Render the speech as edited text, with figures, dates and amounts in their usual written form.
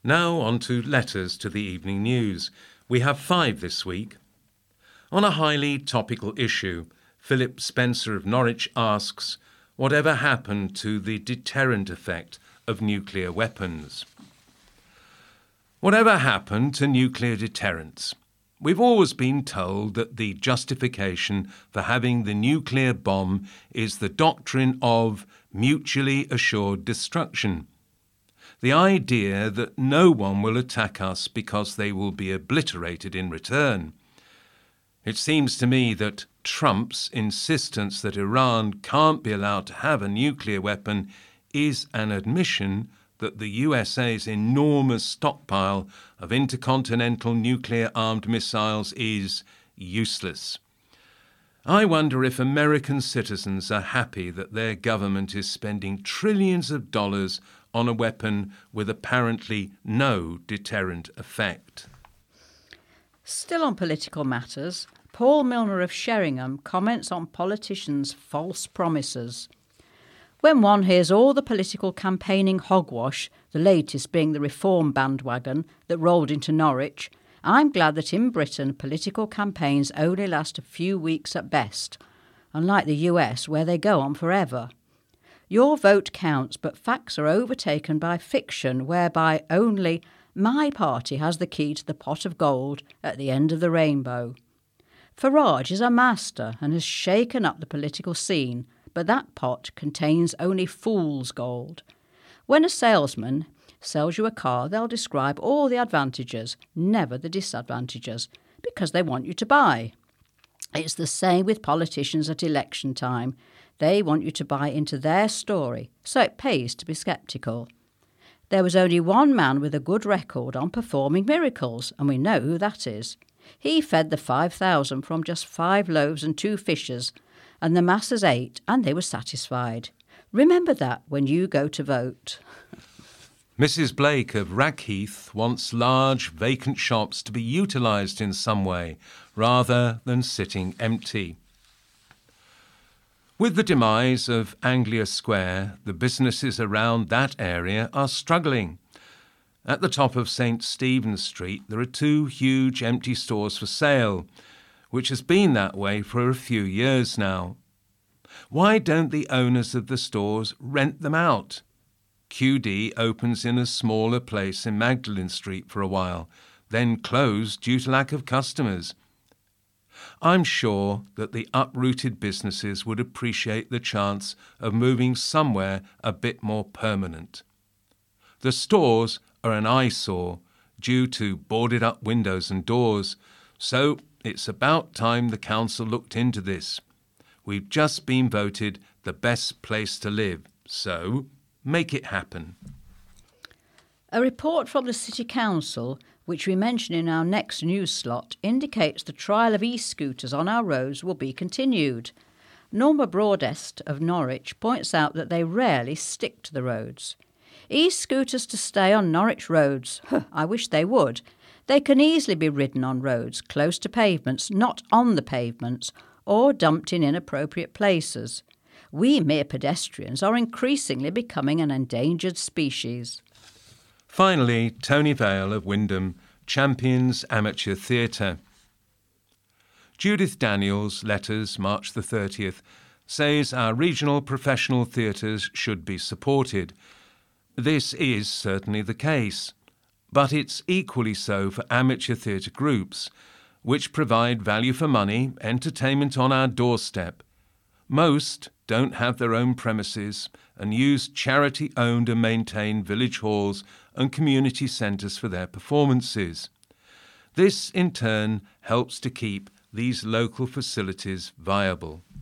Now on to letters to the evening news. We have 5 this week. On a highly topical issue, Philip Spencer of Norwich asks, whatever happened to the deterrent effect of nuclear weapons? Whatever happened to nuclear deterrence? We've always been told that the justification for having the nuclear bomb is the doctrine of mutually assured destruction. The idea that no one will attack us because they will be obliterated in return. It seems to me that Trump's insistence that Iran can't be allowed to have a nuclear weapon is an admission that the USA's enormous stockpile of intercontinental nuclear-armed missiles is useless. I wonder if American citizens are happy that their government is spending trillions of dollars on a weapon with apparently no deterrent effect. Still on political matters, Paul Milner of Sheringham comments on politicians' false promises. When one hears all the political campaigning hogwash, the latest being the reform bandwagon that rolled into Norwich, I'm glad that in Britain political campaigns only last a few weeks at best, unlike the US where they go on forever. Your vote counts, but facts are overtaken by fiction whereby only my party has the key to the pot of gold at the end of the rainbow. Farage is a master and has shaken up the political scene, but that pot contains only fool's gold. When a salesman sells you a car, they'll describe all the advantages, never the disadvantages, because they want you to buy. It's the same with politicians at election time. They want you to buy into their story, so it pays to be sceptical. There was only one man with a good record on performing miracles, and we know who that is. He fed the 5,000 from just 5 loaves and 2 fishes, and the masses ate, and they were satisfied. Remember that when you go to vote. Mrs. Blake of Rackheath wants large vacant shops to be utilised in some way, rather than sitting empty. With the demise of Anglia Square, the businesses around that area are struggling. At the top of St. Stephen's Street, there are 2 huge empty stores for sale, which has been that way for a few years now. Why don't the owners of the stores rent them out? QD opens in a smaller place in Magdalen Street for a while, then closed due to lack of customers. I'm sure that the uprooted businesses would appreciate the chance of moving somewhere a bit more permanent. The stores are an eyesore due to boarded up windows and doors, so it's about time the council looked into this. We've just been voted the best place to live, so make it happen. A report from the City Council, which we mention in our next news slot, indicates the trial of e-scooters on our roads will be continued. Norma Broadest of Norwich points out that they rarely stick to the roads. E-scooters to stay on Norwich roads? I wish they would. They can easily be ridden on roads close to pavements, not on the pavements, or dumped in inappropriate places. We mere pedestrians are increasingly becoming an endangered species. Finally, Tony Vale of Wyndham champions amateur theatre. Judith Daniels' letters, March the 30th, says our regional professional theatres should be supported. This is certainly the case, but it's equally so for amateur theatre groups, which provide value for money, entertainment on our doorstep. Most don't have their own premises and use charity-owned and maintained village halls and community centres for their performances. This, in turn, helps to keep these local facilities viable.